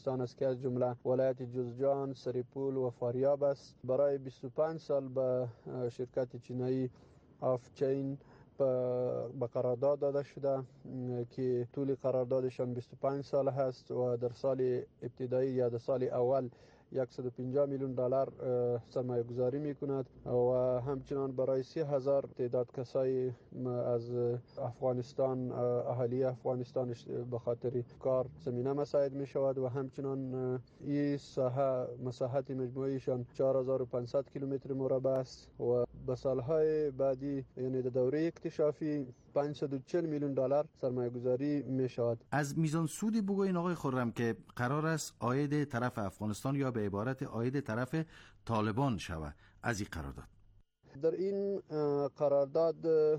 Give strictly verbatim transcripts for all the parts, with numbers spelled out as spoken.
افغانستان است که از جمله ولایت جوزجان، سریپول و فاریاب است. برای بیست و پنج سال به شرکت چینایی آفچین به قرارداد داده شده که طول قراردادشان بیست و پنج سال هست و در سال ابتدایی یا در سال اول صد و پنجاه میلیون دلار سرمایه گذاری می کند و همچنان برای سی هزار تعداد کسای از افغانستان، اهالی افغانستان به خاطر کار زمینه مساعد می شود و همچنان این ساحه مساحت مجموعیشان چهار هزار و پانصد کیلومتر مربع است و به سالهای بعدی یعنی در دوره اکتشافی پانصد و چهل میلیون دلار سرمایه گذاری می شود. از میزان سودی بگوین آقای خرم که قرار است عاید طرف افغانستان یا به عبارت عاید طرف طالبان شود از این قرارداد. در این قرارداد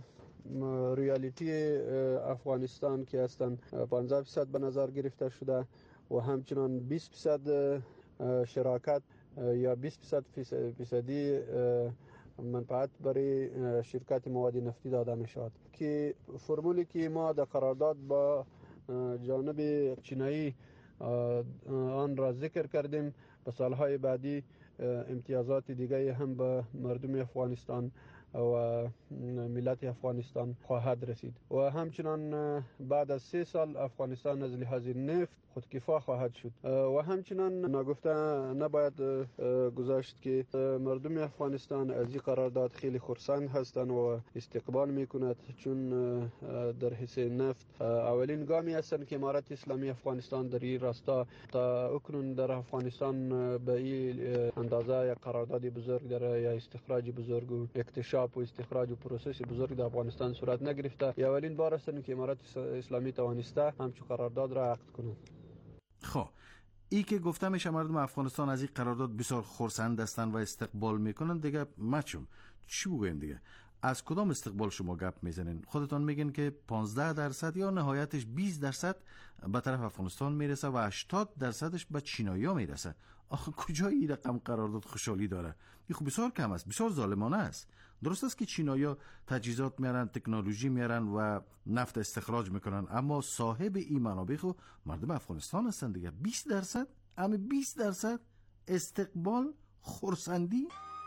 ریالیتی افغانستان که هستند پانزده درصد به نظر گرفته شده و همچنان بیست درصد شراکت یا بیست درصد فیصدی منفعت برای شرکت مواد نفتی داده می شود که فرمولی که ما در قرارداد با جانب چینایی آن را ذکر کردیم به سالهای بعدی امتیازات دیگه هم به مردم افغانستان و ملت افغانستان خواهد رسید و همچنان بعد از سه سال افغانستان از لحاظ نفت خودکفا خواهد شد و همچنان نگفته نباید گذاشت که مردم افغانستان از این قرارداد خیلی خرسند هستند و استقبال میکند چون در حصه نفت اولین گامی هستند که امارت اسلامی افغانستان در این راستا تا اکنون در افغانستان به این اندازه یک قرارداد بزرگ داره یا استخراج بزرگ و اکتشاف و استخراج و پروسس بزرگ در افغانستان صورت نگرفته. یا اولین بار است که امارت اسلامی توانسته همچون قرارداد را عقد کنند. خب ای که گفته میشه مردم افغانستان از این قرارداد بسیار خرسند هستند و استقبال میکنن دیگه مچم چی بگویم دیگه؟ از کدام استقبال شما گپ میزنین؟ خودتان میگین که پانزده درصد یا نهایتش بیست درصد به طرف افغانستان میرسه و هشتاد درصدش به چینایی‌ها میرسه. آخه کجا این رقم قرارداد خوشحالی داره؟ این خب بسیار کم است، بسیار ظالمانه است. درست است که چینایی‌ها تجهیزات میارن، تکنولوژی میارن و نفت استخراج میکنن، اما صاحب این منابع خو مردم افغانستان هستند دیگه. بیست درصد، اما بیست درصد استقبال، خرسندی.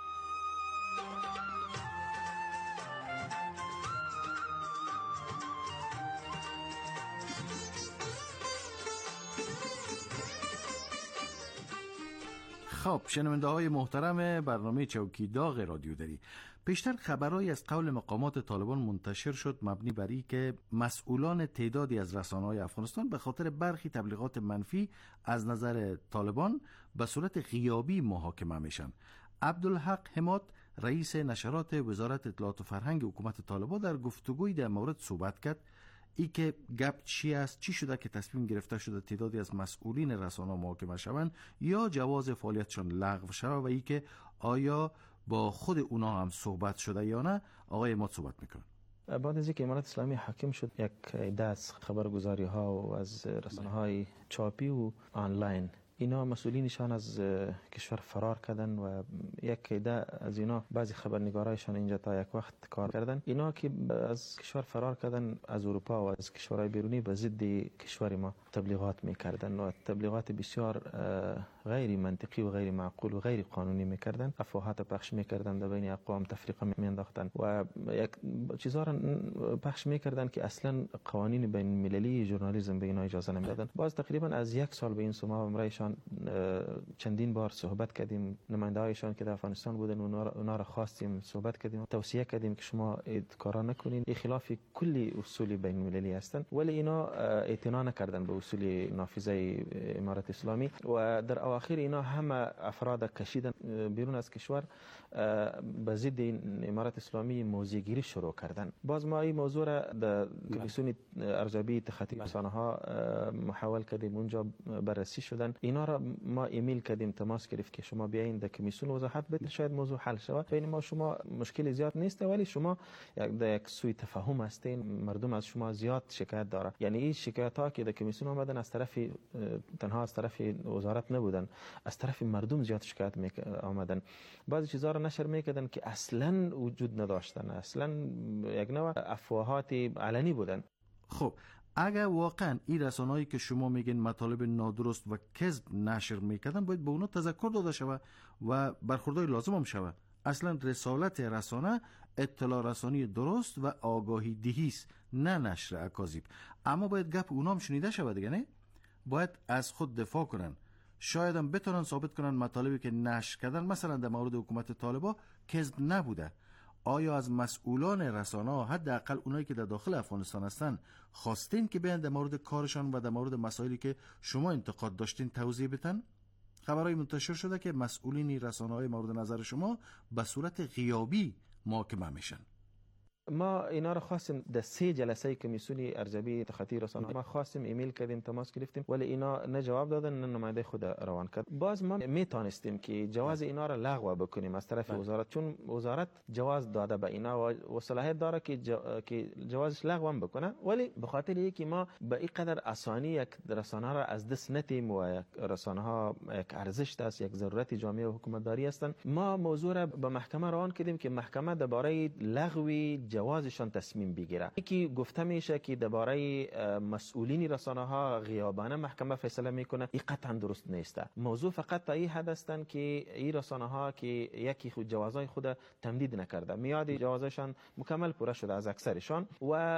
خب شنونده های محترم برنامه چوکی داغ رادیو دری، پیشتر خبرهایی از قول مقامات طالبان منتشر شد مبنی بر این که مسئولان تعدادی از رسانه‌های افغانستان به خاطر برخی تبلیغات منفی از نظر طالبان به صورت غیابی محاکمه میشن. عبدالحق حماد رئیس نشرات وزارت اطلاعات و فرهنگ حکومت طالبان در گفتگوی در مورد صحبت کرد ای که گپ چی است، چی شده که تصمیم گرفته شده تعدادی از مسئولین رسانه محاکمه شوند یا جواز فعالیتشان لغو شود و ای که آیا با خود اونا هم صحبت شده یا نه. آقای اماد صحبت میکنن. بعد از اینکه امارت اسلامی حاکم شد، یک عده از خبرگزاری ها و از رسانه های چاپی و آنلاین اینا مسئولینشان از کشور فرار کردن و یک عده از اینا بعضی خبرنگارایشان اینجا تا یک وقت کار کردن. اینا که از کشور فرار کردن از اروپا و از کشورهای بیرونی به ضد کشور ما تبلیغات میکردن و تبلیغات بسیار غیر منطقی و غیر معقول و غیر قانونی میکردن، افواهات پخش میکردن، در بین اقوام تفریقه میانداختن و یک چیزا را پخش میکردن که اصلا قوانین بین المللی ژورنالیسم به اینا اجازه نمیدادن. باز تقریبا از یک سال به این سما امرایشان چندین بار صحبت کردیم، نماینده هایشان که در افغانستان بودن اونا را خواستیم صحبت کردیم، توصیه کردیم که شما کارا نکنین، این خلاف کلی اصول بین المللی هستند، ولی اینا اعتنا نکردن به اصول نافذه امارت اسلامی و در اواخر اینا همه افراد کشیدن بیرون از کشور به ضد امارت اسلامی موضع‌گیری شروع کردن. باز ما این موضوع را در کمیسیون ارزیابی تخطی رسانه ها محول کردیم، اونجا بررسی شدن. اینا را ما ایمیل کردیم، تماس گرفت که شما بیاین در کمیسیون وضاحت بدید، شاید موضوع حل شود. بین ما شما مشکل زیاد نیست، ولی شما یک یک سوء تفاهم هستین، مردم از شما زیاد شکایت داره. یعنی این شکایت ها که در کمیسیون آمدن از طرف تنها از طرف وزارت نبودن، از طرف مردم زیاد شکایت می آمدن. بعضی چیزا را نشر میکردن که اصلا وجود نداشتن، اصلا یک نوع افواهات علنی بودن. خب اگر واقعا این رسانه‌ای که شما میگین مطالب نادرست و کذب نشر میکردن، باید به اونا تذکر داده شود و برخوردهای لازم هم شود. اصلا رسالت رسانه اطلاع رسانی درست و آگاهی دهی است، نه نشر اکاذیب. اما باید گپ اونا هم شنیده شود دیگه، نه؟ باید از خود دفاع کنن، شاید هم بتونن ثابت کنن مطالبی که نشر کردن مثلا در مورد حکومت طالبان کذب نبوده. آیا از مسئولان رسانه ها، حداقل اونایی که در داخل افغانستان هستن، خواستین که بیان در مورد کارشان و در مورد مسائلی که شما انتقاد داشتین توضیح بدن؟ خبرهای منتشر شده که مسئولین رسانه های مورد نظر شما به صورت غیابی محاکمه میشن. ما اینا رو خواستیم در سه جلسه کمیسیون ارزیابی تخطی رسانه ما خواستیم، ایمیل کردیم، تماس گرفتیم، ولی اینا نه جواب دادن نه نماینده خود روان کرد. باز ما میتونستیم که جواز اینا رو لغو بکنیم از طرف وزارت، چون وزارت جواز داده به اینا و صلاحیت داره که جو... که جوازش لغو هم بکنه، ولی به خاطر اینکه ما به این قدر آسانی یک رسانه را از دست ندیم و یک رسانه ها یک ارزش است، یک ضرورت جامعه و حکومتداری هستند، ما موضوع را به محکمه روان کردیم که محکمه درباره لغو جوازشان تصمیم بگیره. یکی گفته میشه که درباره مسئولین رسانه ها غیابانه محکمه فیصله میکنه، این قطعا درست نیست. موضوع فقط تا این حد هستند که این رسانه ها که یکی خود جوازهای خود تمدید نکرده، میاد جوازشان مکمل پوره شده از اکثرشان و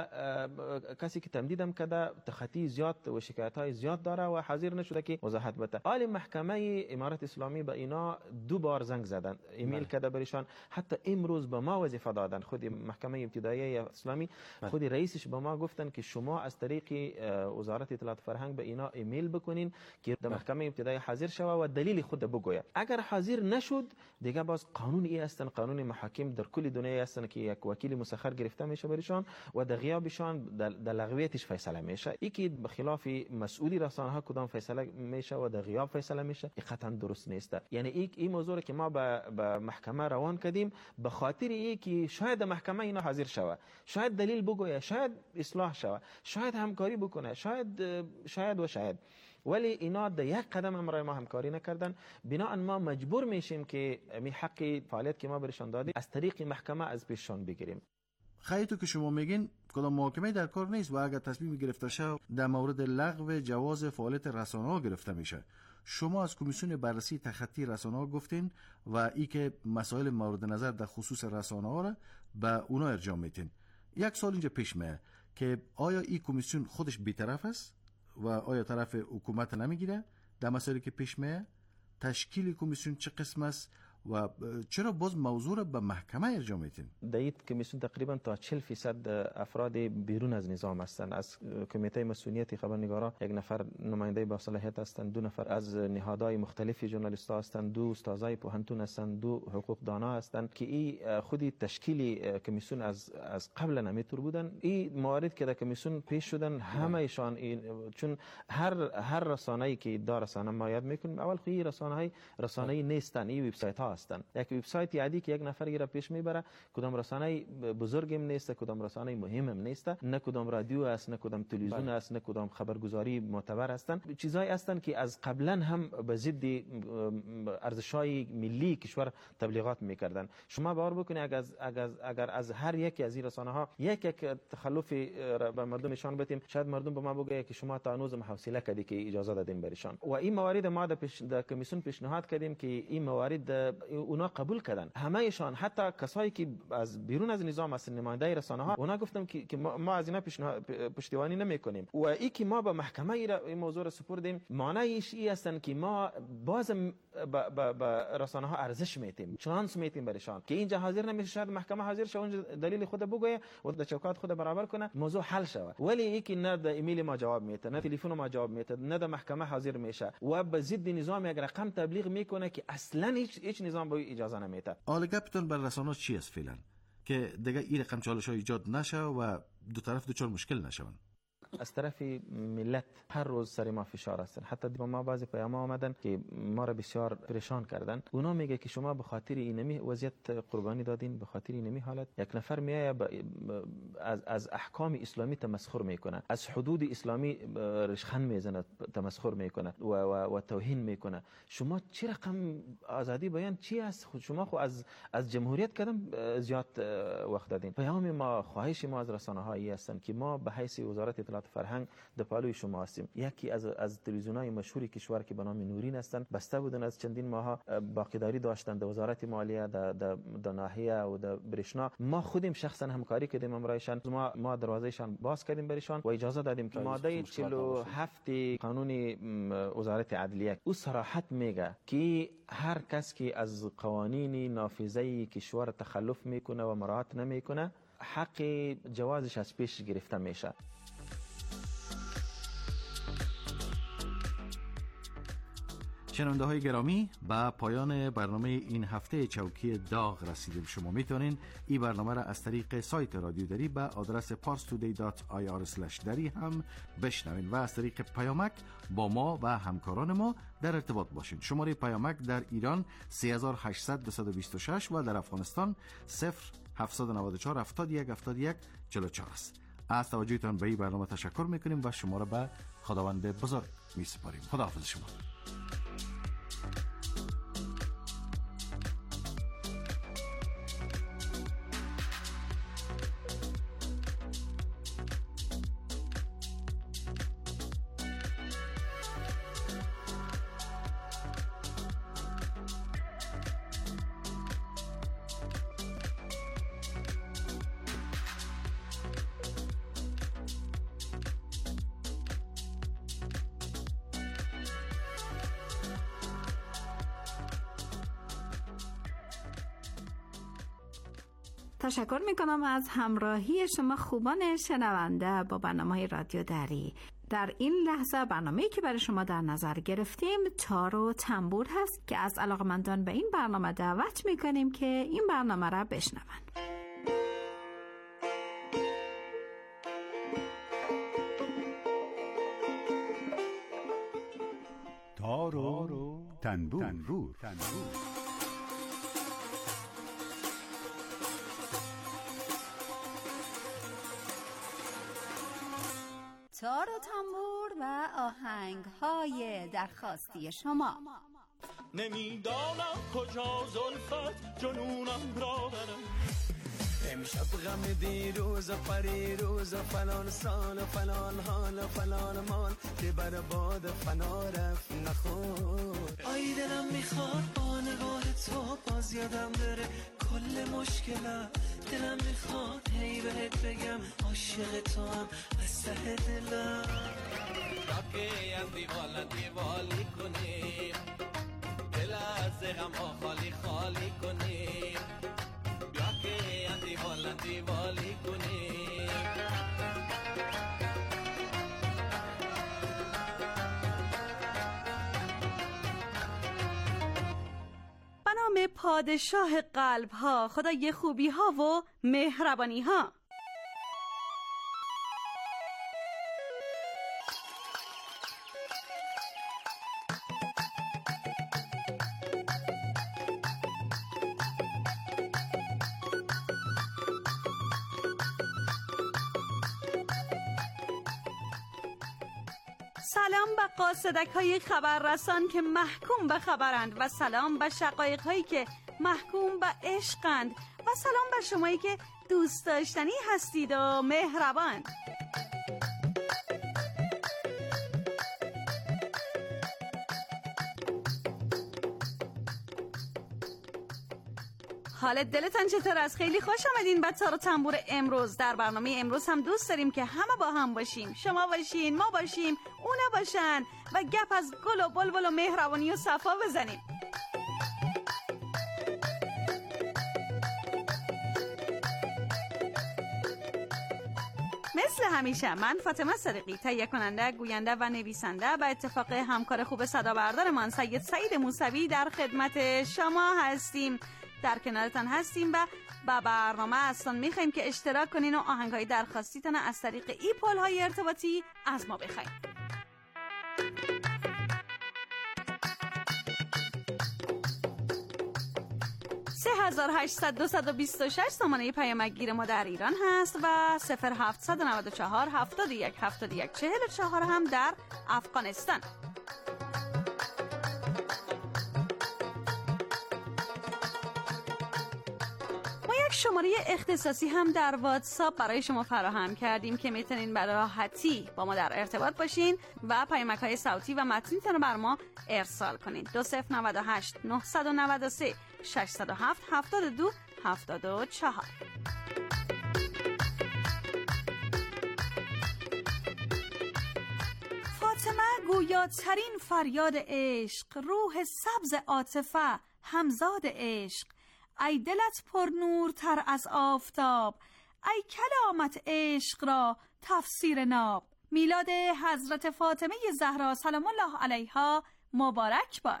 کسی که تمدید هم کرده تخطی زیاد و شکایت های زیاد داره و حاضر نشده که وضاحت بده. حال محکمه امارت اسلامی به اینا دو بار زنگ زدن، ایمیل کرده برشان، حتی امروز به ما وظیفه دادن. خود محکمه ابتدایی اسلامی خود رئیسش به ما گفتن که شما از طریق وزارت اطلاعات فرهنگ به اینا ایمیل بکنین که در محکمه ابتدایی حاضر شوه و دلیل خود بگوید. اگر حاضر نشد دیگه باز قانون ای هستن، قانون محاکم در کل دنیا هستن که یک وکیل مسخر گرفته میشه برشان و در غیابشان در لغویتش فیصله میشه. یکی به خلاف مسئولی رسانه ها کدام فیصله میشه و در غیاب فیصله میشه، این قطعا درست نیست. یعنی این این موضوع که ما به محکمه روان کردیم به خاطر اینکه شاید محکمه اینا حاضر شوه، شاید دلیل بگوید، شاید اصلاح شوه، شاید همکاری بکنه، شاید شاید و شاید، ولی اینا در یک قدم هم برای ما همکاری نکردن. بناهن ما مجبور میشیم که می حق فعالیت که ما برشان دادیم از طریق محکمه از پیششان بگیریم. خیلی که شما میگین کدام محاکمه در کار نیست و اگر تصمیم گرفته شه در مورد لغو جواز فعالیت رسانه ها گرفته میشه. شما از کمیسیون بررسی تخطی رسانه ها گفتین و ای که مسائل مورد نظر در خصوص رسانه ها را به اونا ارجاع میتین. یک سال اینجا پیش میاد که آیا این کمیسیون خودش بی‌طرف است و آیا طرف حکومت نمیگیره در مسائلی که پیش میاد؟ تشکیل کمیسیون چه قسم است و چرا باز موضوع را به محکمه ارجاع میتین؟ در این کمیسیون تقریبا تا چهل فیصد افراد بیرون از نظام هستند. از کمیته مسئولیت خبرنگارا یک نفر نماینده با صلاحیت هستند، دو نفر از نهادهای مختلف ژورنالیست ها هستند، دو استادای پوهنتون هستند، دو حقوق دانا هستند که این خودی تشکیل کمیسیون از از قبل نمیتور بودن. این موارد که در کمیسیون پیش شدن همه ایشان چون هر هر رسانه‌ای که دار رسانه ما یاد میکنیم اول خیلی رسانه‌های رسانه‌ای نیستن، این وبسایت ها هستن. یک وبسایت عادی که یک نفر را پیش میبره، کدام رسانه بزرگم نیست، کدام رسانه مهمم نیست، نه کدام رادیو است، نه کدام تلویزیون است، نه کدام خبرگزاری معتبر هستن. چیزایی هستن که از قبلا هم به ضد ارزش‌های ملی کشور تبلیغات میکردن. شما باور بکنید اگر اگر اگر از هر یک از این رسانه ها یک یک تخلف به مردم نشان بدیم، شاید مردم به ما بگه که شما تا هنوز حوصله کردی که اجازه دادین برشان. و این موارد ما در پیش در کمیسیون پیشنهاد کردیم که این موارد اونا قبول کردن، همهشان، حتی کسایی که از بیرون از نظام هستن نماینده رسانه ها، اونا گفتم که, که ما از اینا پشتیبانی نمیکنیم و ای که ما به محکمه این موضوع را سپردیم معنیش این هستن که ما باز به رسانه ها ارزش میتیم، چانس میتیم برشان که اینجا حاضر نمیشه، شاید محکمه حاضر شه اونجا دلیل خود بگویه و در چوکات خود برابر کنه، موضوع حل شود. ولی ای که نه در ایمیل ما جواب میده، نه تلفن ما جواب میده، نه در محکمه حاضر میشه و به ضد نظام یک رقم تبلیغ میکنه که اصلا هیچ هیچ نظام به اجازه نمیده. حالا گپتون بر رسانه چی است فعلا که دیگه این رقم چالش ها ایجاد نشه و دو طرف دچار مشکل نشون؟ از طرف ملت هر روز سر ما فشار هستن. حتی با ما بعضی پیام آمدن که ما را بسیار پریشان کردن. اونا میگه که شما به خاطر اینمی وضعیت قربانی دادین، به خاطر اینمی حالت. یک نفر میایه از از احکام اسلامی تمسخر میکنه، از حدود اسلامی رشخند میزنه، تمسخر میکنه و و, و توهین میکنه. شما چه رقم آزادی بیان چی است؟ خود شما خو از از جمهوریت کدام زیاد وقت دادین. پیام ما، خواهش ما از رسانه هایی هستن که ما به حیث وزارت اطلاعات اطلاعات فرهنگ در پالوی شما هستیم. یکی از از تلویزیون‌های مشهور کشور که به نام نورین هستند بسته بودن از چندین ماه، باقیداری داشتند در وزارت مالیه، در در ناحیه و در برشنا. ما خودیم شخصا همکاری کردیم امرایشان، ما ما دروازهشان باز کردیم برشان و اجازه دادیم که ماده چهل و هفت قانون وزارت عدلیه او صراحت میگه که هر کس که از قوانین نافذه کشور تخلف میکنه و مراعات نمیکنه حق جوازش از پیش گرفته میشه. شنونده های گرامی، به پایان برنامه این هفته چوکی داغ رسیدیم. شما میتونین این برنامه را از طریق سایت رادیو دری به آدرس پارس تودی دات آی آر اسلش دری هم بشنوین و از طریق پیامک با ما و همکاران ما در ارتباط باشین. شماره پیامک در ایران سه هزار و هشتصد دویست و بیست و شش و در افغانستان صفر هفتصد و نود و چهار هفتاد و یک هفتاد و یک چهل و چهار است. از توجهتان به این برنامه تشکر میکنیم و شما را به خداوند بزرگ میسپاریم. خداحافظ شما. تشکر میکنم از همراهی شما خوبان شنونده با برنامه رادیو دری. در این لحظه برنامه‌ای که برای شما در نظر گرفتیم تار و تنبور هست که از علاقمندان به این برنامه دعوت میکنیم که این برنامه را بشنوند. تار و تنبور, تنبور. تنبور. تار و تنبور و آهنگ‌های درخواستی شما. نمیدانم کجا زلفت جنونم را برم، امشب غم دیروز و پریروز و فلان سال و فلان حال و فلان مال که بر باد فنا رفت نخور. آی دلم میخواد با نگاه تو باز یادم بره کل مشکلم، دلم میخواد هی بهت بگم عاشق تو هم از ته دلم. راکی هم دیوالا دیوالی کنیم، دل از غم ها خالی خالی کنیم، بیا که هم دیوالا دیوالی کنیم. به نام پادشاه قلب ها، خدای خوبی ها و مهربانی ها. سلام به قاصدک های خبررسان که محکوم به خبرند و سلام به شقایق هایی که محکوم به عشقند و سلام به شمایی که دوست داشتنی هستید و مهربان. حالت دلتان چطور است؟ خیلی خوش آمدین به تار و تنبور امروز. در برنامه امروز هم دوست داریم که همه با هم باشیم، شما باشین، ما باشیم، اونا باشن و گپ از گل و بلبل و مهربانی و صفا بزنیم. مثل همیشه من فاطمه صدیقی تهیه کننده، گوینده و نویسنده به اتفاق همکار خوب صدا بردارمان سید سعید موسوی در خدمت شما هستیم، در کنارتان هستیم و با برنامه ازتان میخواییم که اشتراک کنین و آهنگهای درخواستیتان از طریق ای پول های ارتباطی از ما بخواین. سه هزار و هشتصد دویست و بیست و شش سامانه پیامک گیر ما در ایران هست و صفر هفتصد و نود و چهار هفتاد و یک هفتاد و یک چهل و چهار هم در افغانستان. شماره اختصاصی هم در واتساپ برای شما فراهم کردیم که میتونین به راحتی با ما در ارتباط باشین و پیامک‌های صوتی و متنیتون رو بر ما ارسال کنین. دو صفر نود و هشت نهصد و نود و سه ششصد و هفت هفتاد و دو هفتاد و چهار. فاطمه گویاترین فریاد عشق، روح سبز عاطفه، همزاد عشق، ای دلت پر نورتر از آفتاب، ای کلامت عشق را تفسیر ناب. میلاد حضرت فاطمه زهرا سلام الله علیها مبارک باد.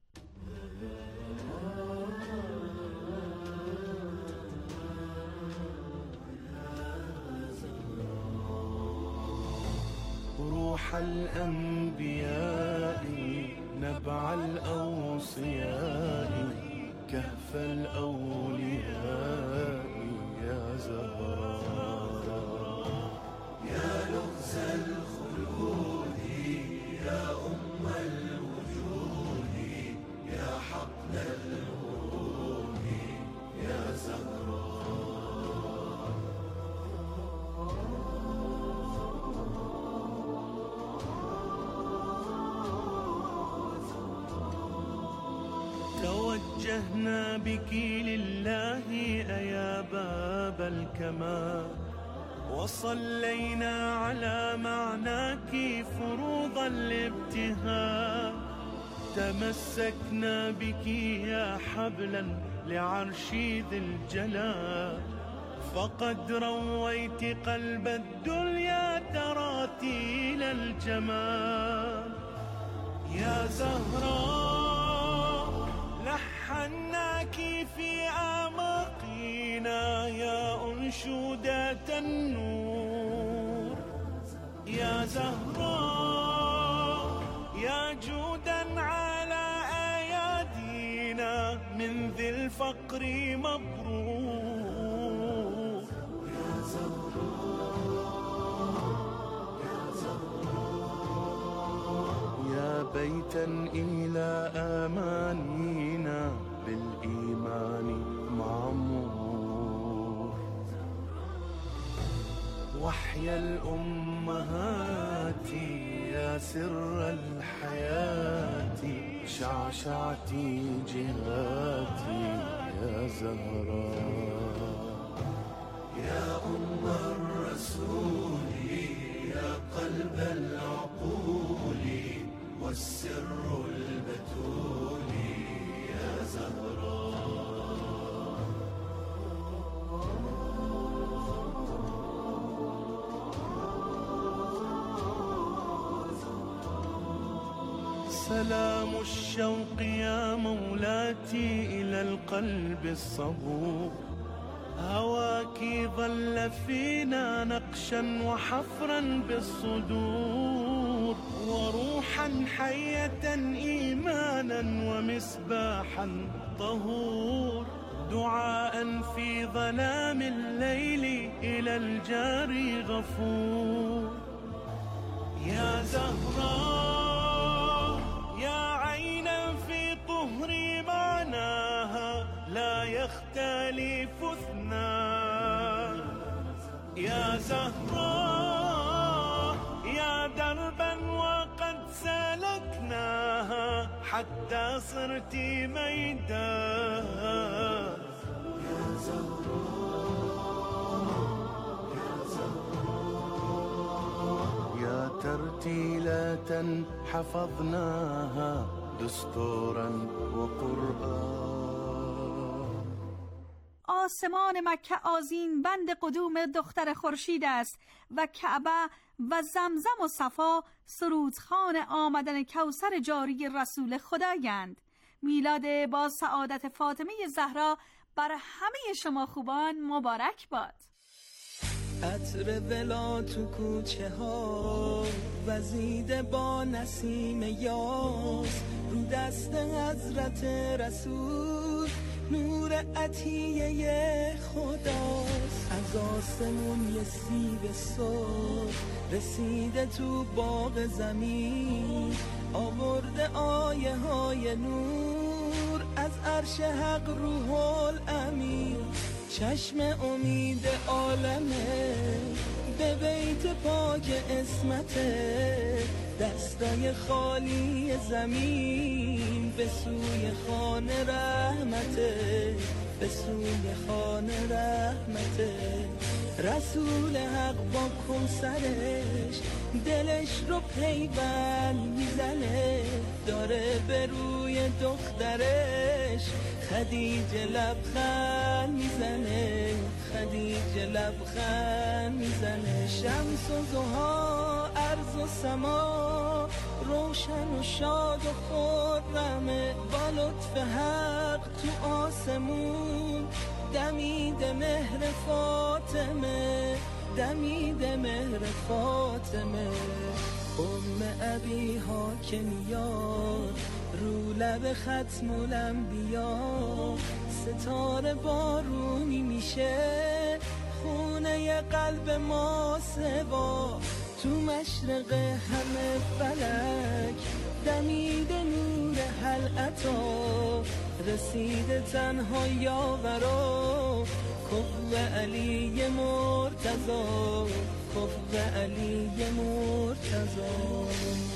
روح الأنبياء نبع الأوصياء كهف الأولياء يا زهراء يا لغز الخلود يا أم الوجود يا حقل الورود يا زهراء. توجهنا بك لله أيا باب الكمال، وصلينا على معناك فروض الابتهال، تمسكنا بك يا حبلا لعرش ذي الجلال، فقد رويت قلب الدنيا تراتيل الجمال يا زهراء. لحناك في أعماقنا يا أنشودة النور يا زهراء، يا جودا على أيادينا من ذي الفقر مبرور يا زهراء يا زهراء. يا بيتا إلى آمانينا بالإيمان معمور، وحيا الأمهات يا سر الحياة، شعشعتي جهاتي يا زهراء يا أم الرسول يا قلب العقول والسر البتول يا زهراء. سلام الشوق يا مولاتي إلى القلب الصبور، هواك ظل فينا نقشا وحفرا بالصدور، وروحا حية إيمانا ومسباحا طهور، دعاء في ظلام الليل إلى الجار غفور يا زهراء، يا عينا في طهر معناها لا يختلف اثنان يا زهراء، يا دربا وقد سلكناها حتى صرت ميدان يا زهراء يا زهراء. يا ترتيلة حفظناها دستورا وقرآن. آسمان مکه آذین بند قدوم دختر خورشید است و کعبه و زمزم و صفا سرودخوان آمدن کوثر جاری رسول خدایند. میلاد با سعادت فاطمه زهرا بر همه شما خوبان مبارک باد. عطر ولا تو کوچه ها وزیده با نسیم یاس، رو دست حضرت رسول نور عطیه خداست. از آسمون یه سیب سرخ رسیده تو باغ زمین، آورده آیه های نور از عرش حق روح الامین. چشم امید عالمه، به بیت پاک اسمته، دستای خالی زمین به سوی خانه رحمته، به سوی خانه رحمته. رسول حق با کوثرش دلش رو پیوند میزنه، داره به روی دخترش خدیجه لبخند میزنه، خدیجه لبخند میزنه. شمس و ضحی، ارض و سما روشن و شاد و خرمه، با لطف حق تو آسمون دمید مهر فاطمه، دمید مهر فاطمه. ام ابیها که میاد رو لب ختم الانبیا، ستاره بارونی میشه خونه قلب ما سوا. تو مشرق همه فلک دمید نور حلعتا، رسیده تنها یاورا کف علی مرتضی، کف علی مرتضی.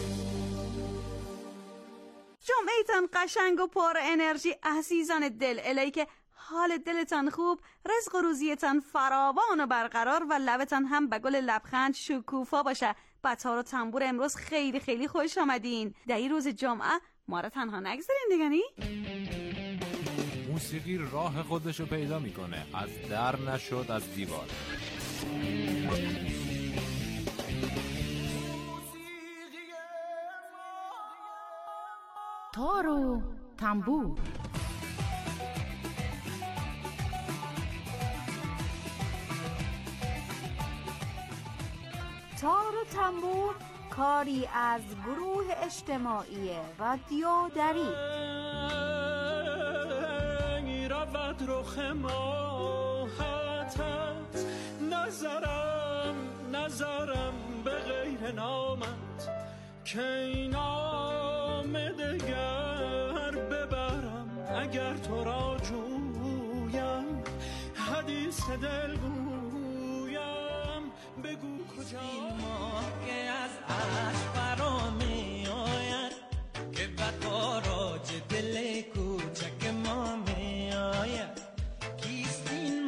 جمعه‌تان قشنگ و پر انرژی عزیزان دل، الهی که حال دلتان خوب، رزق و روزیتان فراوان و برقرار و لبتان هم به گل لبخند شکوفا باشه. با تار و تنبور امروز خیلی خیلی خوش آمدین. در این روز جمعه ما را تنها نگذارین دیگه. موسیقی راه خودشو پیدا میکنه، از در نشد از دیوار. تار و تنبور. تار و تنبور کاری از گروه اجتماعی رادیو دری. رود رخ ماهتت، نظرم نظرم به غیر نامت، که این نام دگر ببرم اگر تو را جویم، حدیث دل گویم بگو کجا. این ماه که از عشق فرا می آید، که به تاراج دل کوچک ما می آید، کیست این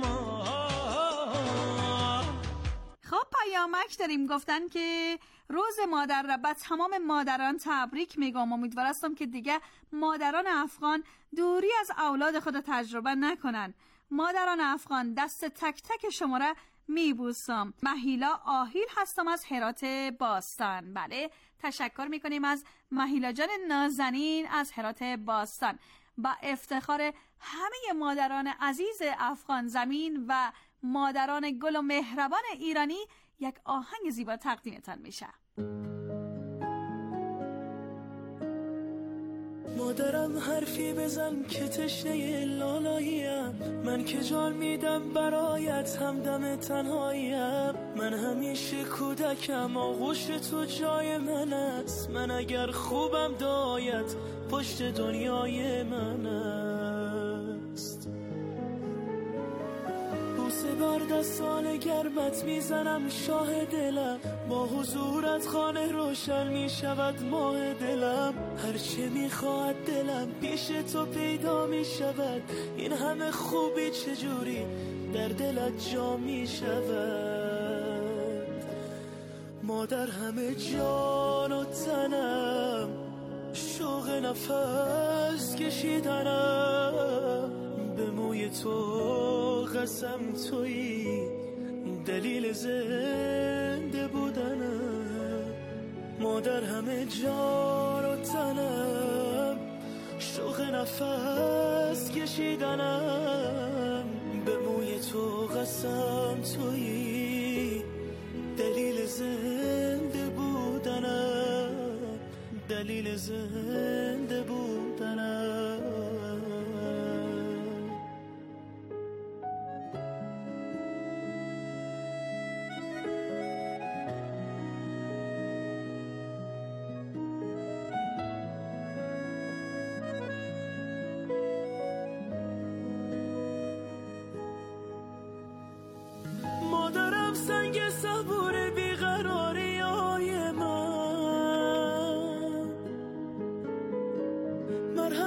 ماه؟ خب پیامک داریم، گفتن که روز مادر را به تمام مادران تبریک میگم. امیدوارم که دیگه مادران افغان دوری از اولاد خود تجربه نکنن. مادران افغان دست تک تک شما را میبوسم. مهیلا آهیل هستم از هرات باستان. بله، تشکر میکنیم از مهیلا جان نازنین از هرات باستان. با افتخار همه مادران عزیز افغان زمین و مادران گل و مهربان ایرانی یک آهنگ زیبا تقدیمتان میشه. مادرم حرفی بزن که تشنه لالاییم، من که جان میدم برایت همدم تنهاییم. من همیشه کودکم، آغوش تو جای من است، من اگر خوبم دایت پشت دنیای من است. بوسه بر دستان گرمت میزنم شاه دلم، با حضورت خانه روشن میشود ماه دلم. هرچه میخواد دلم پیش تو پیدا میشود، این همه خوبی چجوری در دلت جا میشود. مادر همه جان و تنم، شوق نفس کشیدنم، به موی تو قسم تویی دلیل زنده بودنم. مادر همه جان و تنم، شوق نفس کشیدنم، به موی تو قسم تویی دلیل زنده بودنم، دلیل زنده بودنم.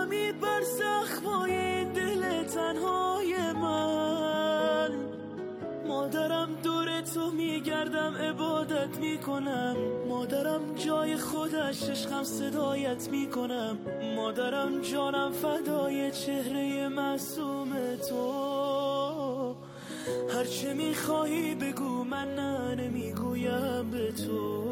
مرهمی بر زخمای دل تنهای من. مادرم دور تو میگردم عبادت میکنم، مادرم جای خودش عشقم صدایت میکنم، مادرم جانم فدای چهره معصوم تو. هرچه میخواهی بگو من نه نمیگویم به تو.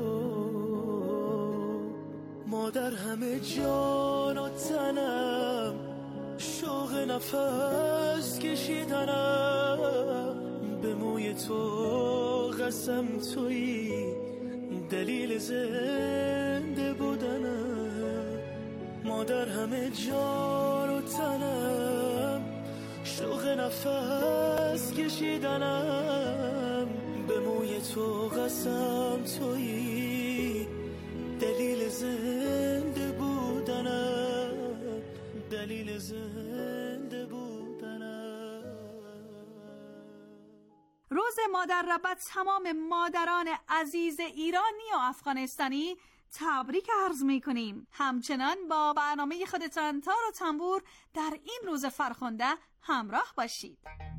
مادر همه جان و تنم، شوق نفس کشیدنم، به موی تو قسم تویی دلیل زنده بودنم. مادر همه جان و تنم، شوق نفس کشیدنم، به موی تو قسم تویی دلیل زنده بودنم، دلیل زنده بودنم. روز مادر را به تمام مادران عزیز ایرانی و افغانستانی تبریک عرض می کنیم. همچنان با برنامه خودتان تار و تنبور در این روز فرخنده همراه باشید.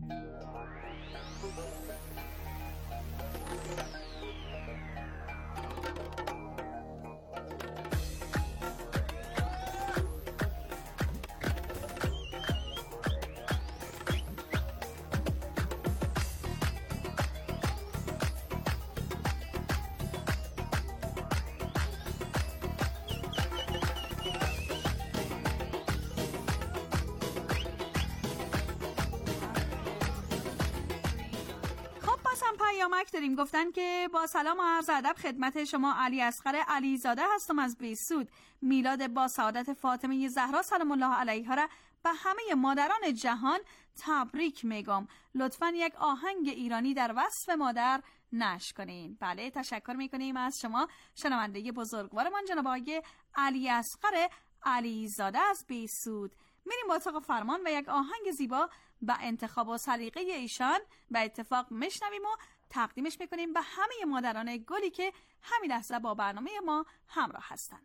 پیامک داریم، گفتن که با سلام و عرض ادب خدمت شما علی اصغر علیزاده هستم از بیسود. میلاد با سعادت فاطمه زهرا سلام الله علیها را به همه مادران جهان تبریک میگم. لطفاً یک آهنگ ایرانی در وصف مادر نشر کنین. بله، تشکر میکنیم از شما شنونده بزرگوارمان جناب آقای علی اصغر علیزاده از بیسود. میریم با اتاق فرمان و یک آهنگ زیبا با انتخاب و سلیقه ایشان به اتفاق میشنویم و تقدیمش میکنیم به همه مادران گلی که همین لحظه با برنامه ما همراه هستند.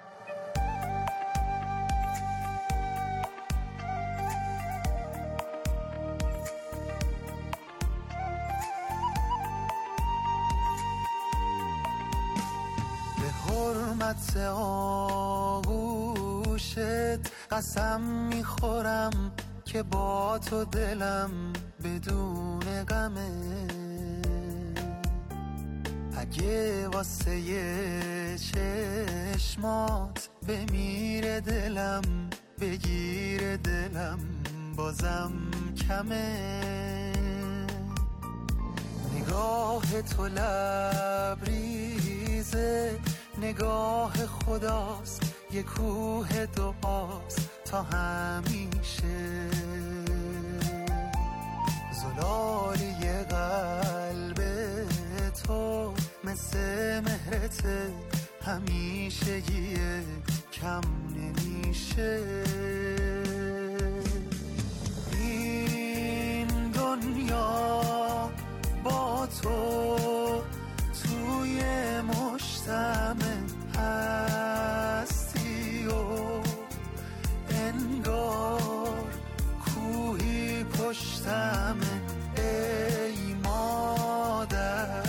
به حرمت آغوشت قسم میخورم که با تو دلم بدون غمه. اگه واسه چشمات بمیره دلم، بگیره دلم بازم کمه. نگاه تو لبریزه، نگاه خداست، یه کوه دعاست تا همیشه. زلالی قلب تو مثل مهرته، همیشه یه کم نمیشه. این دنیا با تو توی مشتمه هستی و انگار کوهی پشتمه. ای مادر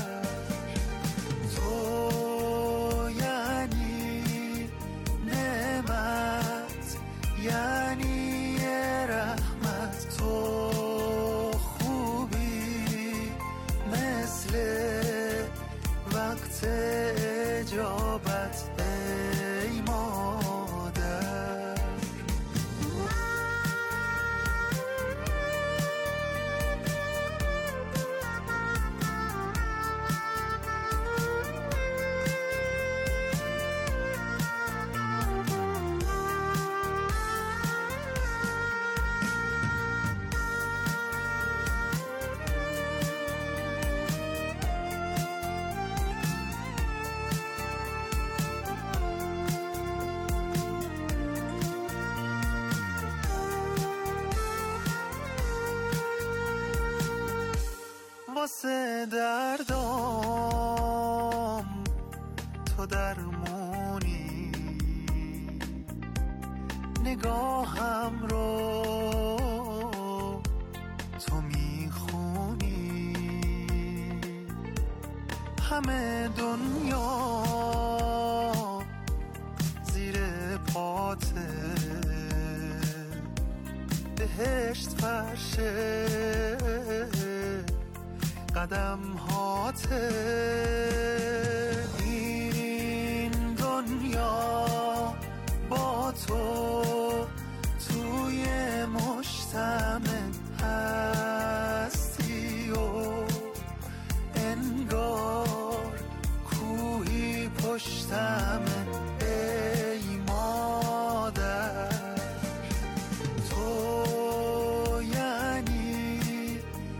تو یعنی نعمت، یعنی رحمت. تو خوبی مثل وقت اجابت. ای مادر واسه دردام تو درمونی. نگاه روزگاهم رو تو میخونی، همه دنیا زیر پاته، بهشت فرشه قدم هاته. این دنیا با تو توی مجتمع هستی و انگار کوهی پشتمه. ای مادر تو یعنی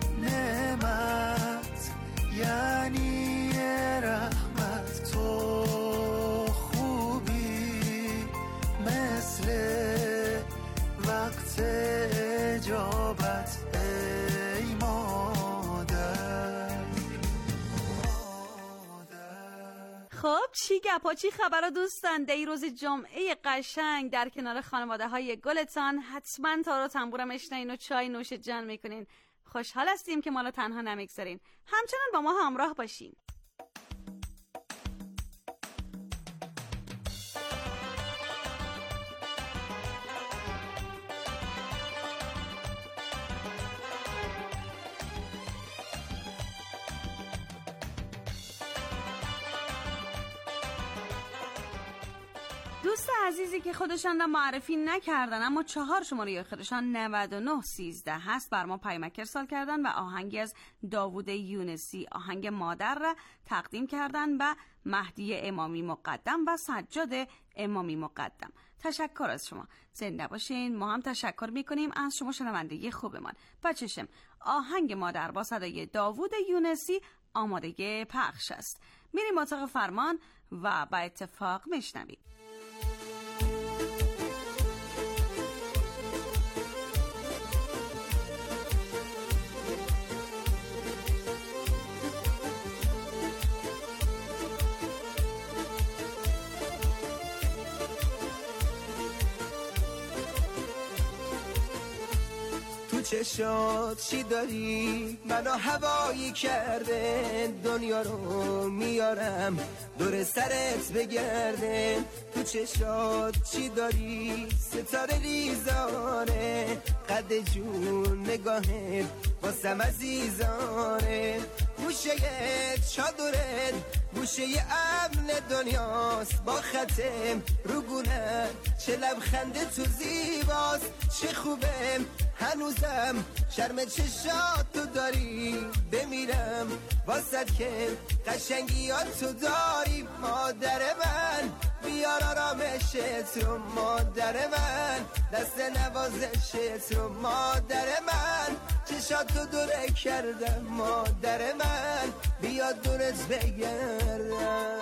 نعمت، یعنی رحمت. تو خوبی مثل وقت اجابت. ای مادر. خب چی گپا، چی خبرها دوستان؟ دی روز جمعه قشنگ در کنار خانواده های گلتان حتما تار و تنبورم اشنین و چای نوش جان میکنین. خوشحال هستیم که ما رو تنها نمیگذارین، همچنان با ما همراه باشین. دوست عزیزی که خودشان را معرفی نکردن اما چهار شماره خودشان نود و نه سیزده هست بر ما پیامک ارسال کردن و آهنگی از داوود یونسی، آهنگ مادر را تقدیم کردن و مهدی امامی مقدم و سجاد امامی مقدم. تشکر از شما، زنده باشین. ما هم تشکر میکنیم از شما شنونده خوبمان. بچشم آهنگ مادر با صدای داوود یونسی آماده پخش است. میریم اتاق فرمان و با اتفاق میشنویم. چشات چی داری منو هوایی کرده، دنیا رو میارم دور سرت بگرده. تو چشات چی داری ستاره ریزاره، قد جون نگاهت واسم عزیزانه. گوشه چادرت گوشه امن دنیاست، با ختم رو گونه چه لبخنده تو زیباست. چه خوبه هنوزم شرم چشاتو داری، بمیرم واسد که قشنگیات تو داری. مادر من بیار آرامشت رو، مادر من دست نوازشت رو. مادر من چشاتو دوره کردم، مادر من بیا دورت بگردم.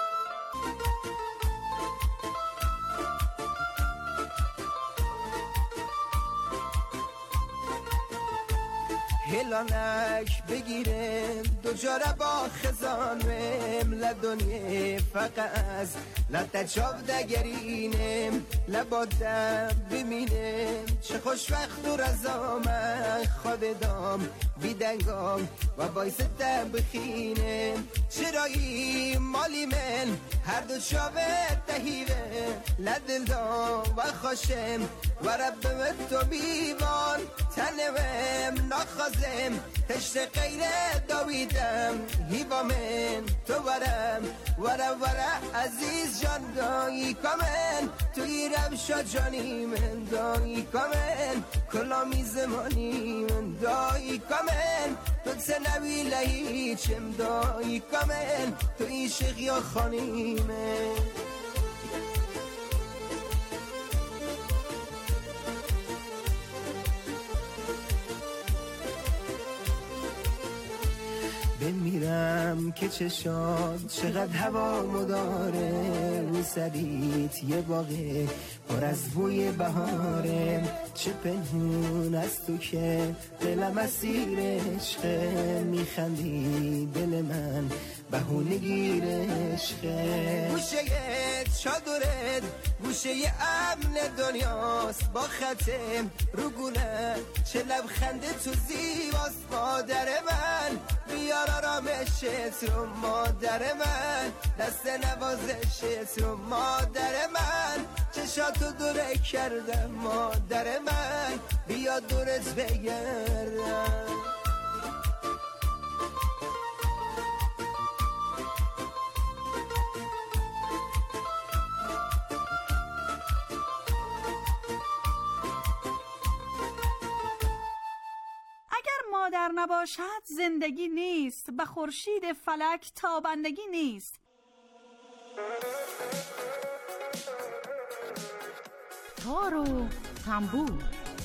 هلانک بگیرم دو جاره با خزانم، لدنیه فقط از لطچاب دگرینم. لبادم ببینم چه خوش وقت و رزامن، خواب دام بیدنگام و بایستم بخینم. چرایی مالی من هر دو شابه دهیوه، لدل دام و خوشم و ربم تو بیوان. تنویم نخوازم تشت غیر داویدم، هیوا من تو ورم ورم ورم عزیز جان. دایی کامن توی رمشا جانی من، دایی کامن کلامی زمانی من. دایی کامن تو تنوی لهیچم، دایی کامن توی شغیا خانی من. بمیرم که چشات چقدر هوا مداره، رو سریت یه باغه پر از بوی بهاره، چه پنهون از تو که دلم اسیر عشقه، میخندی دل من بهونه گیر عشقه. گوشه چادرت گوشه امن دنیاست، با خطم رو گونه چه لبخند تو زیباست. مادر من بیار آرامشت رو، مادر من دست نوازشت رو، مادر من چشاتو دوره کردم، مادر من بیا دورت بگردم. مادر نباشد زندگی نیست، به خورشید فلک تابندگی نیست. تار و تنبور.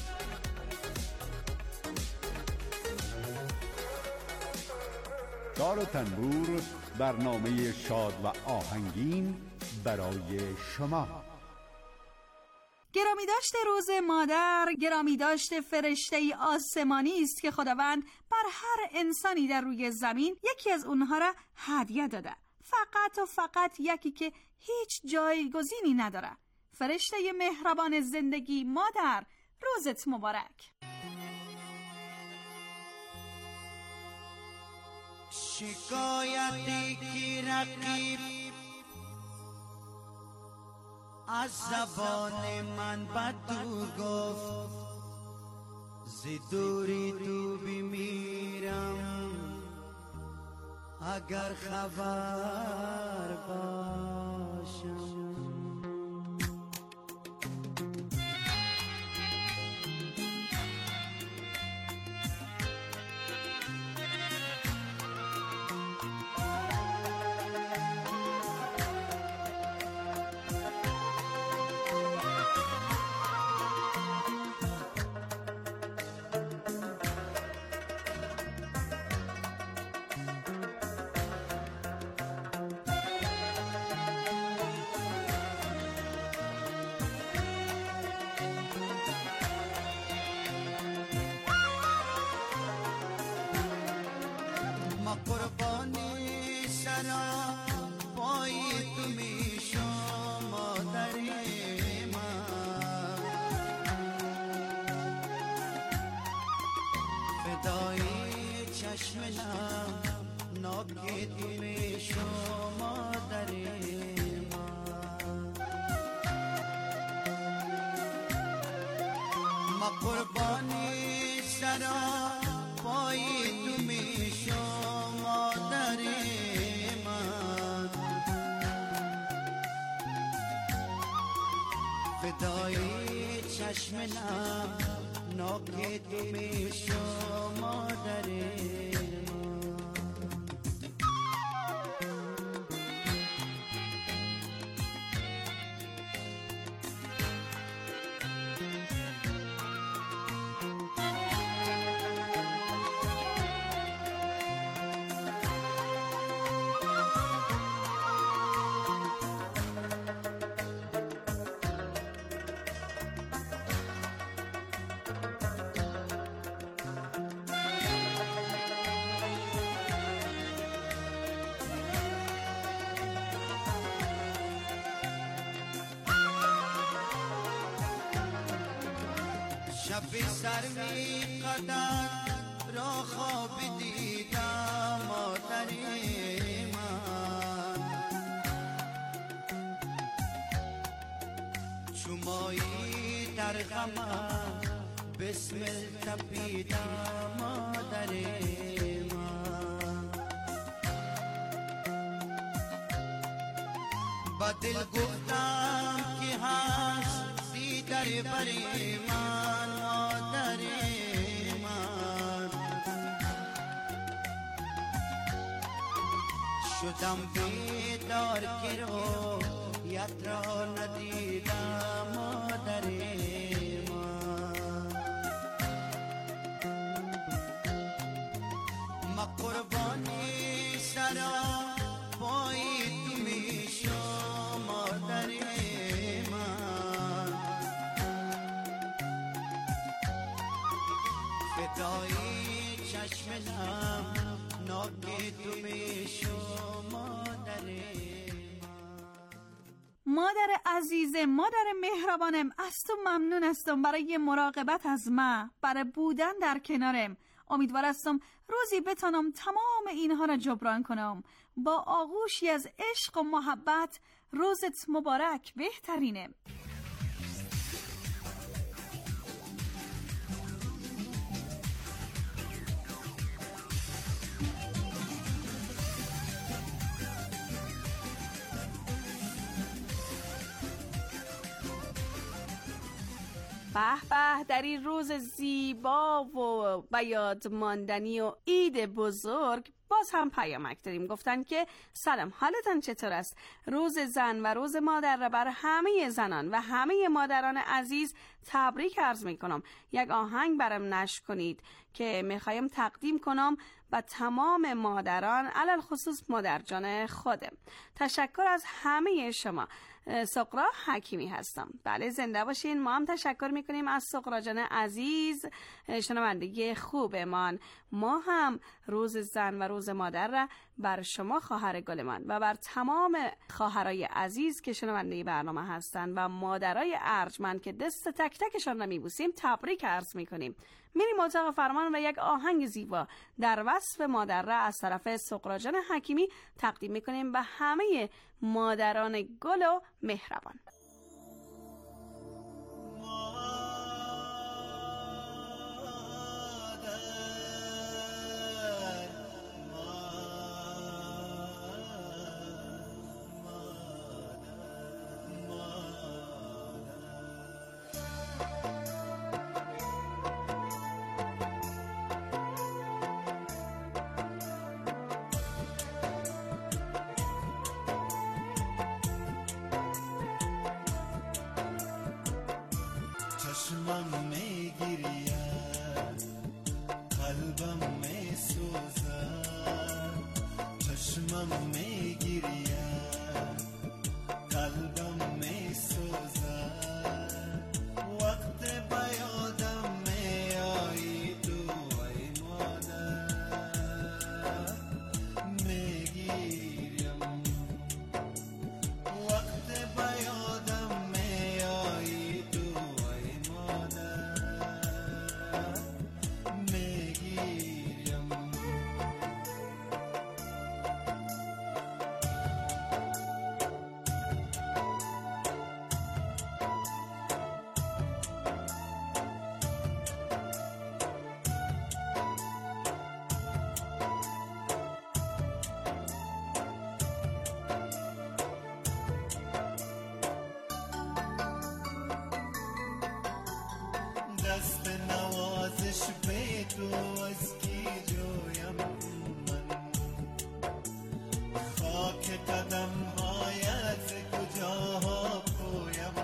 تار و تنبور، برنامه شاد و آهنگین برای شما. گرامی داشته روز مادر، گرامی داشته فرشته ای آسمانی است که خداوند بر هر انسانی در روی زمین یکی از اونها را هدیه داده، فقط و فقط یکی که هیچ جایگزینی نداره. فرشته مهربان زندگی، مادر، روزت مبارک. شکایتی کی رقیب از زبان من بد دور گفت، زی دوری تو بمیرم اگر خبر باشم. قربانی سرا پای تو میشم مادر من، فدای چشمم ناک تو میشم مادر من. ما قربانی سرا پای تو میشم مادر من، فدای چشمم ناک تو میشم مادر من. شب سرمی قدر را خواب دیدم مادر من، چومایی در غمم بسمل تپیدم مادر من. با دل گفتم که هستی در بری من مادر من، شدم بیدار که رو یت را ندیدم مادر من. ما قربانی سرا پای تو میشم مادر من، چشم نم ناگه تو بشو مادر مادر عزیز، مادر مهربانم، از تو ممنون هستم برای مراقبت از من، برای بودن در کنارم. امیدوار هستم روزی بتانم تمام اینها را جبران کنم. با آغوشی از عشق و محبت، روزت مبارک بهترینه. به به، در این روز زیبا و بیاد ماندنی و عید بزرگ باز هم پیامک داریم. گفتن که سلام، حالتان چطور است؟ روز زن و روز مادر را بر همه زنان و همه مادران عزیز تبریک عرض می کنم. یک آهنگ برام نشر کنید که میخوایم تقدیم کنم و تمام مادران، علل خصوص مادر جان خودم. تشکر از همه شما. سقرا حکیمی هستم. بله، زنده باشین. ما هم تشکر میکنیم از سقرا جان عزیز، شنونده خوبمان. ما هم روز زن و روز مادر را بر شما خواهر گلمان و بر تمام خواهرای عزیز که شنونده برنامه هستند و مادرای ارجمند که دست تک تکشان را میبوسیم تبریک عرض میکنیم. میریم اتاق فرمان و یک آهنگ زیبا در وصف مادر را از طرف سقرا جان حکیمی تقدیم میکنیم به همه مادران گل و مهربان. چشمم میگیرید قلبم میسوزد، چشمم میگیرید قلبم میسوزد، وقت بیادم میایی تو ای مادر میگیریم، وقت بیادم میایی تو دست نوازش به تو از کی جویم من، خاک قدم هایت کجاها پویم،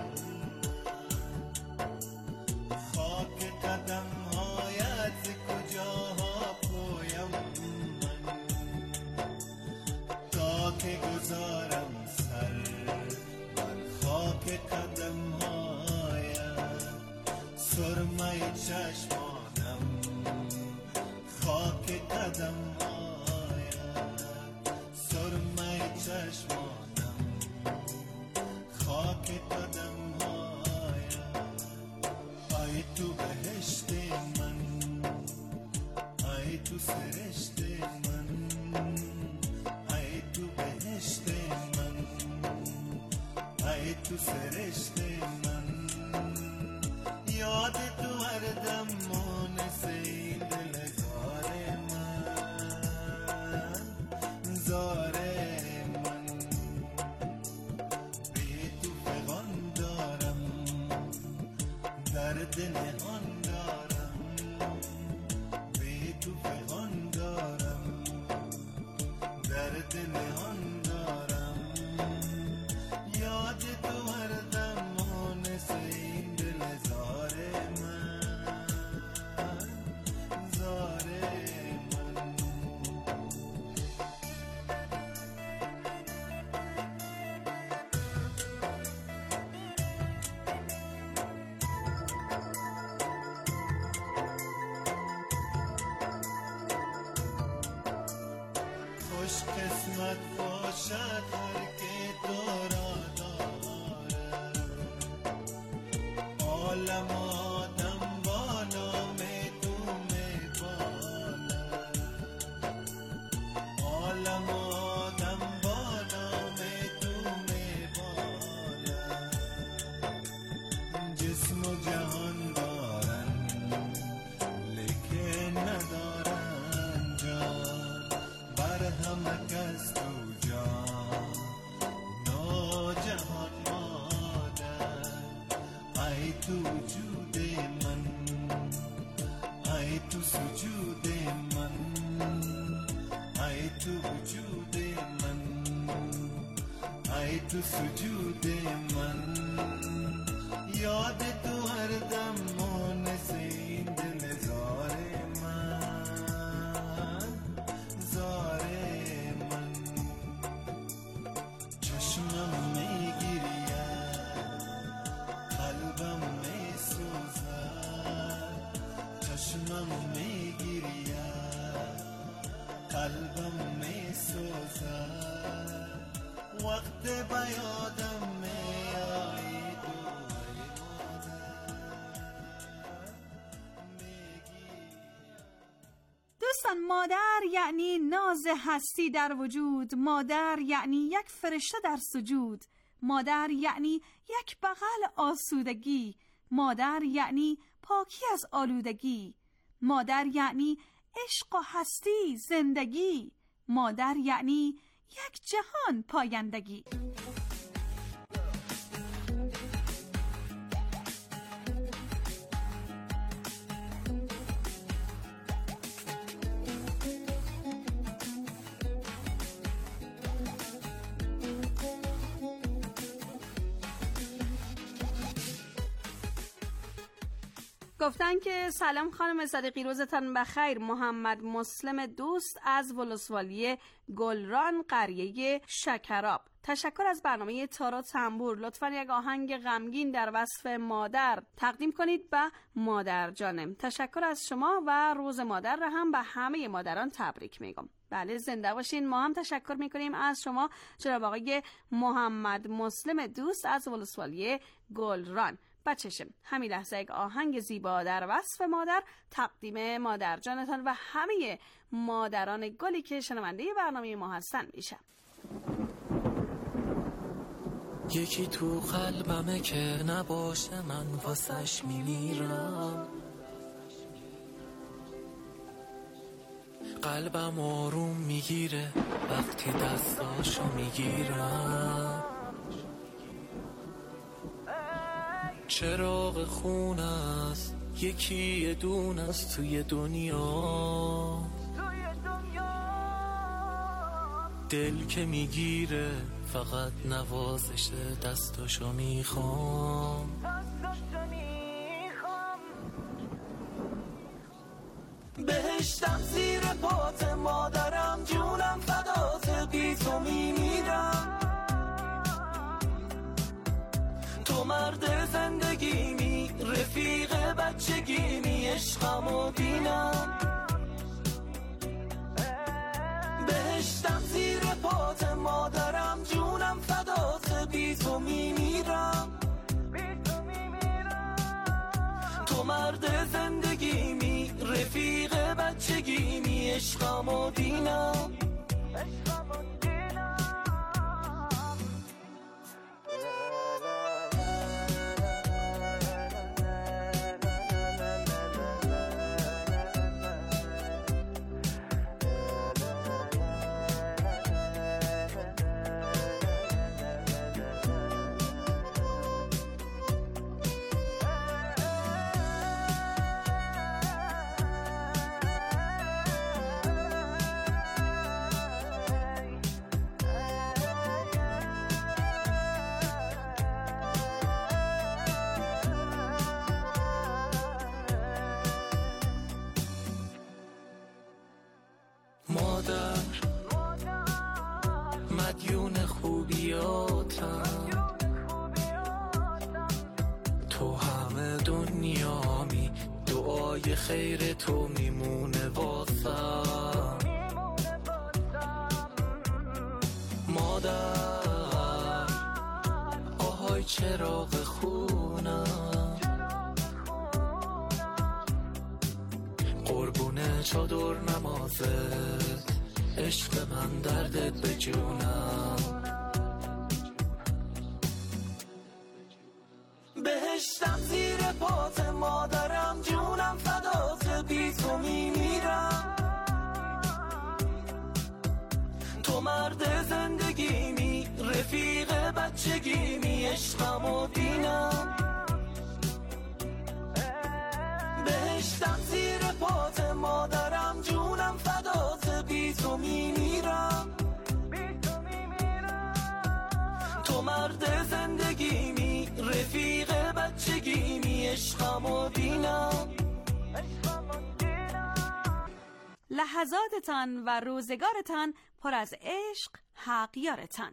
خاک قدم هایت کجاها پویم من، تا که گذارم سر بر خاک قدم سرمای چشمانم، خاک قدم آید، سرمای چشمانم، خاک قدم آید، ای تو بهشت من، ای تو سرشت من، ای تو بهشت من، ای تو سرشت من، یاد تو هر دم مونس این دل زار من، زار من، بی تو فغان دارم، درد نهان دارم، بی تو فغان دارم، درد نهان دارم، یاد تو هر دم مونس این دل زار کاش قسمت باشد هر که دورا داره عالم آدم بالا میدومه بالا عالم آدم بالا میدومه بالا جسم و جهان دارن لیکن ندارن جان بر همه کس تو جان نو جهان مادر ای تو وجود من ای تو سجود من ای تو وجود من ای تو سجود من یاد تو هر دم مونس این دل زار من زار من چشمم میگیرید قلبم میسوزد چشمم میگیرید قلبم میسوزد وقت بیادم میایی دوستان، مادر یعنی ناز هستی در وجود، مادر یعنی یک فرشته در سجود، مادر یعنی یک بغل آسودگی، مادر یعنی پاکی از آلودگی، مادر یعنی عشق و هستی زندگی، مادر یعنی یک جهان پایندگی. گفتن که سلام خانم صدیقی، روزتان بخیر. محمد مسلم دوست از ولسوالی گلران قریه شکراب، تشکر از برنامه تارو تنبور. لطفاً یک آهنگ غمگین در وصف مادر تقدیم کنید به مادر جانم. تشکر از شما و روز مادر را هم به همه مادران تبریک میگم. بله، زنده باشین. ما هم تشکر میکنیم از شما جناب آقای محمد مسلم دوست از ولسوالی گلران. بچشم همین لحظه یک آهنگ زیبا در وصف مادر تقدیم مادر جانتان و همه مادران گلی که شنونده برنامه ما هستن میشه. یکی تو قلبمه که نباشه من واسش میمیرم، قلبم آروم میگیره وقتی دستاشو میگیرم، چراغ خونه است یکی دونه است توی دنیا، دل که میگیره فقط نوازش دستاشو میخوام، بهشتم زیر پات مادرم، جونم فدات بی تو میمیرم، تو مرد زندگیمی رفیق بچگیمی عشقمو بینم، بهشتم زیر پات مادرم، جونم فدات بی تو میمیرم، تو مرد زندگیمی رفیق بچگیمی عشقمو بینم. مدیون خوبیاتم، تو همه دنیامی، دعای خیر تو میمونه واسم، مادر، آهای چراغ خونم، قربون چادر نمازت، عشق من دردت به جونم. بهشتم زیر پات مادرم، جونم فدات، بی تو میمیرم. تو مرد زندگیمی، رفیق بچگیمی، عشقم و دینم. بهشتم زیر پات مادرم، جونم فدات، بی تو میمیرم. تو مرد زندگیمی، رفیق بچگیمی، عشقم و دینم. لحظاتتان و روزگارتان پر از عشق، حق یارتان.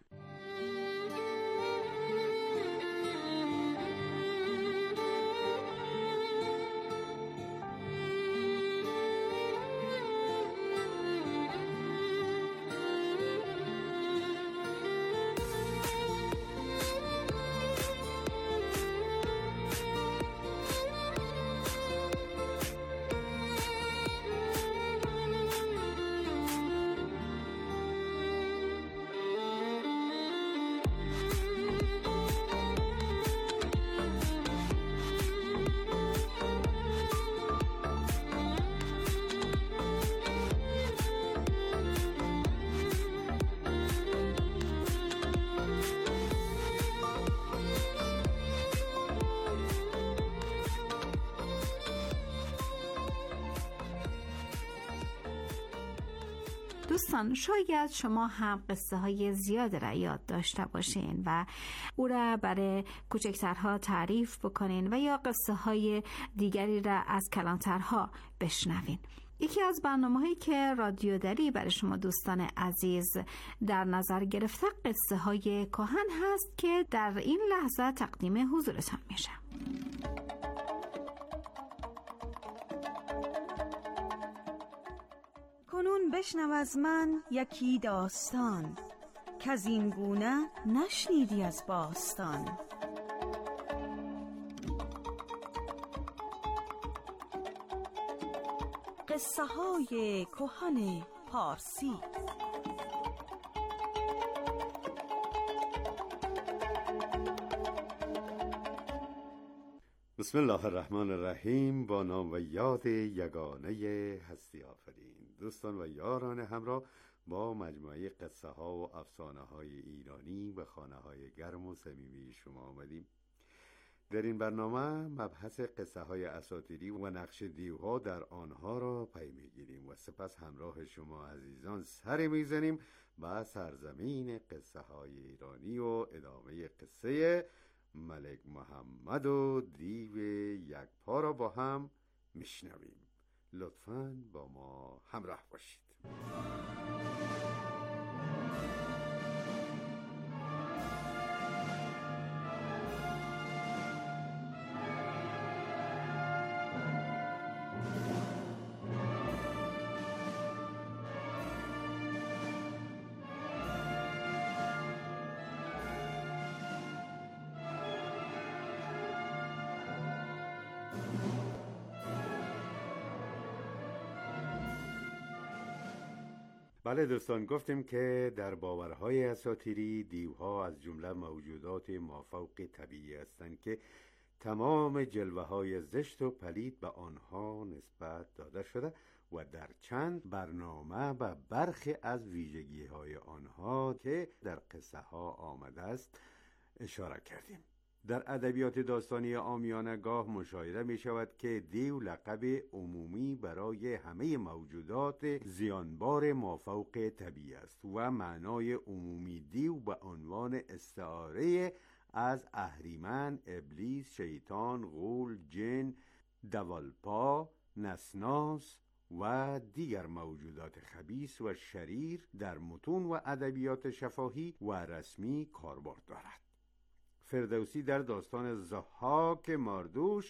دوستان، شاید شما هم قصه های زیاد را یاد داشته باشین و او را برای کوچکترها تعریف بکنین و یا قصه های دیگری را از کلانترها بشنوین. یکی از برنامه‌هایی که رادیو دری برای شما دوستان عزیز در نظر گرفته قصه های کهن هست که در این لحظه تقدیم حضورتان میشه. کنون بشنو از من یکی داستان، که از این گونه نشنیدی از باستان. قصه های کهن پارسی. بسم الله الرحمن الرحیم. با نام و یاد یگانه هستی آفرین. دوستان و یاران همراه با مجموعه قصه ها و افسانه های ایرانی به خانه های گرم و صمیمی شما آمدیم. در این برنامه مبحث قصه های اساطیری و نقش دیوها در آنها را پی میگیریم و سپس همراه شما عزیزان سر میزنیم به سرزمین قصه های ایرانی و ادامه قصه ملک محمد و دیو یکپا را با هم میشنویم. لطفاً با ما همراه باشید. بله دوستان، گفتیم که در باورهای اساطیری دیوها از جمله موجودات مافوق طبیعی هستند که تمام جلوه‌های زشت و پلید به آنها نسبت داده شده و در چند برنامه به برخی از ویژگی‌های آنها که در قصه ها آمده است اشاره کردیم. در ادبیات داستانی عامیانه گاه مشاهده می شود که دیو لقب عمومی برای همه موجودات زیانبار مافوق طبیعی است و معنای عمومی دیو به عنوان استعاره از اهریمن، ابلیس، شیطان، غول، جن، دوالپا، نسناس و دیگر موجودات خبیث و شریر در متون و ادبیات شفاهی و رسمی کاربرد دارد. فردوسی در داستان ضحاک ماردوش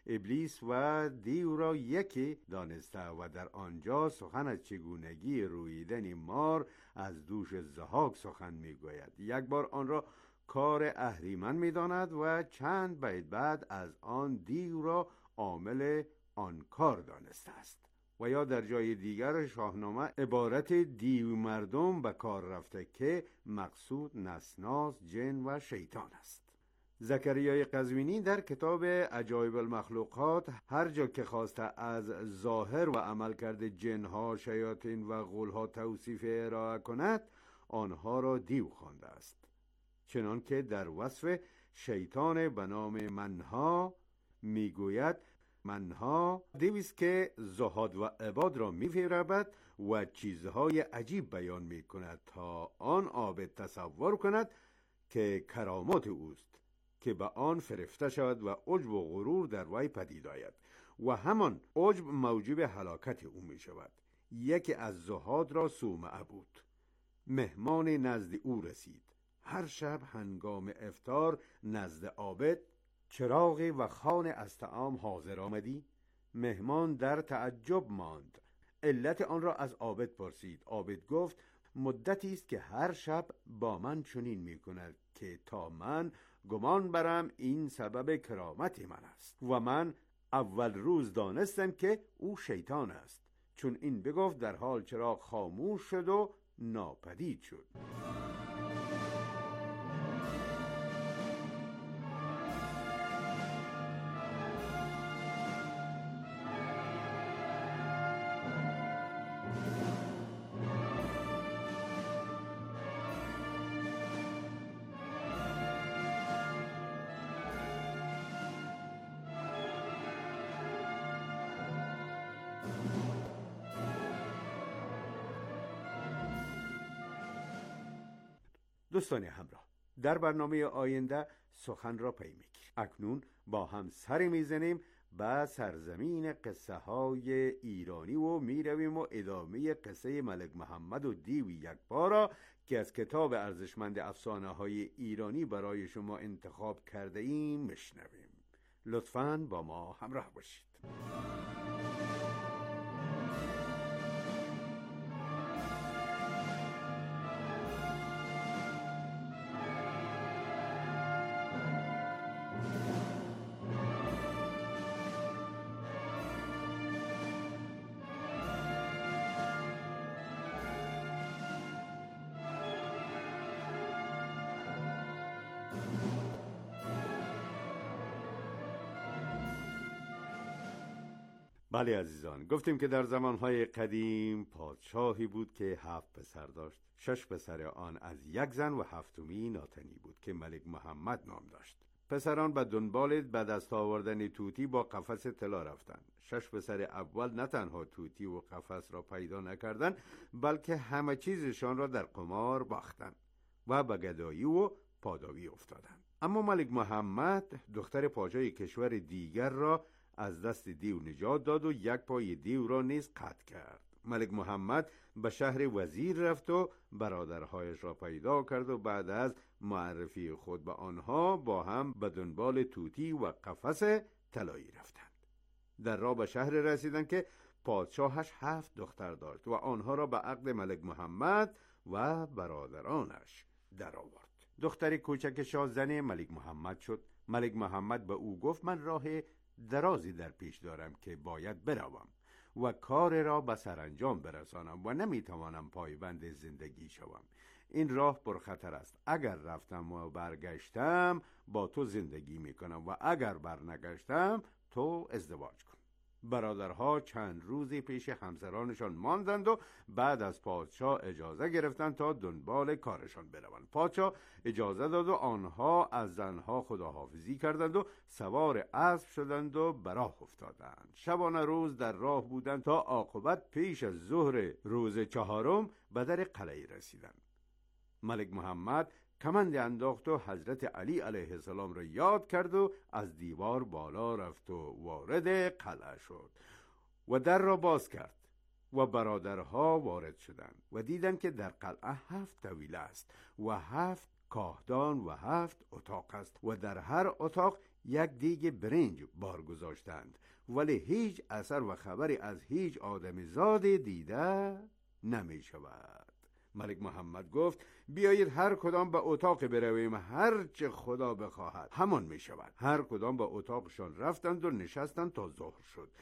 ابلیس و دیو را یکی دانسته و در آنجا سخن از چگونگی رویدن مار از دوش ضحاک سخن میگوید. یک بار آن را کار اهریمن میداند و چند بیت بعد از آن دیو را عامل آن کار دانسته است. و یا در جای دیگر شاهنامه عبارت دیو مردم به کار رفته که مقصود نسناس، جن و شیطان است. زکریای قزوینی در کتاب عجایب المخلوقات هر جا که خواسته از ظاهر و عملکرد جنها، شیاطین و غولها توصیف ارائه کند، آنها را دیو خوانده است. چنان که در وصف شیطان به نام منها میگوید: منها دیویست که زهاد و عباد را میفریبد و چیزهای عجیب بیان میکند تا آن عابد تصور کند که کرامات اوست، که به آن فرفته شود و عجب و غرور در وی پدید آید و همان عجب موجب هلاکت او می شود. یکی از زهاد را صومعه بود. مهمان نزد او رسید. هر شب هنگام افطار نزد عابد: چراغی و خانه از طعام حاضر آمدی؟ مهمان در تعجب ماند. علت آن را از عابد پرسید. عابد گفت: مدتی است که هر شب با من چنین می کند که تا من گمان برم این سبب کرامت من است و من اول روز دانستم که او شیطان است. چون این بگفت در حال چراغ خاموش شد و ناپدید شد. دوستان همراه، در برنامه آینده سخن را پی میگیریم. اکنون با هم سری میزنیم به سرزمین قصه های ایرانی و میرویم و ادامه قصه ملک محمد و دیو یکپارا که از کتاب ارزشمند افسانه های ایرانی برای شما انتخاب کرده ایم میشنویم. لطفاً با ما همراه باشید. بله عزیزان، گفتیم که در زمانهای قدیم پادشاهی بود که هفت پسر داشت. شش پسر آن از یک زن و هفتمی ناتنی بود که ملک محمد نام داشت. پسران به دنبال به دست آوردن توتی با قفس طلا رفتند. شش پسر اول نه تنها توتی و قفس را پیدا نکردند، بلکه همه چیزشان را در قمار باختند و به گدایی و پاداوی افتادند. اما ملک محمد دختر پادشاه کشور دیگر را از دست دیو نجات داد و یک پای دیو را نیز قطع کرد. ملک محمد به شهر وزیر رفت و برادرهایش را پیدا کرد و بعد از معرفی خود به آنها با هم به دنبال توتی و قفس طلایی رفتند. در راه به شهر رسیدند که پادشاهش هفت دختر داشت و آنها را به عقد ملک محمد و برادرانش در آورد. دختر کوچک شاه زن ملک محمد شد. ملک محمد به او گفت: من راه درازی در پیش دارم که باید بروم و کار را به سرانجام برسانم و نمیتوانم پایبند زندگی شوم. این راه پرخطر است. اگر رفتم و برگشتم با تو زندگی میکنم و اگر برنگشتم تو ازدواج کن. برادرها چند روزی پیش همسرانشان ماندند و بعد از پادشاه اجازه گرفتند تا دنبال کارشان بروند. پادشاه اجازه داد و آنها از زنها خداحافظی کردند و سوار اسب شدند و به راه افتادند. شبانه روز در راه بودند تا عاقبت پیش از ظهر روز چهارم به در قلعه رسیدند. ملک محمد کمند انداخت و حضرت علی علیه السلام را یاد کرد و از دیوار بالا رفت و وارد قلعه شد و در را باز کرد و برادرها وارد شدند و دیدند که در قلعه هفت طویله است و هفت کاهدان و هفت اتاق است و در هر اتاق یک دیگ برنج بار گذاشتند، ولی هیچ اثر و خبری از هیچ آدم زاده دیده نمی شود. ملک محمد گفت بیایید هر کدام به اتاق برویم، هر چه خدا بخواهد همان می شود. هر کدام به اتاقشان رفتند و نشستند تا ظهر شد.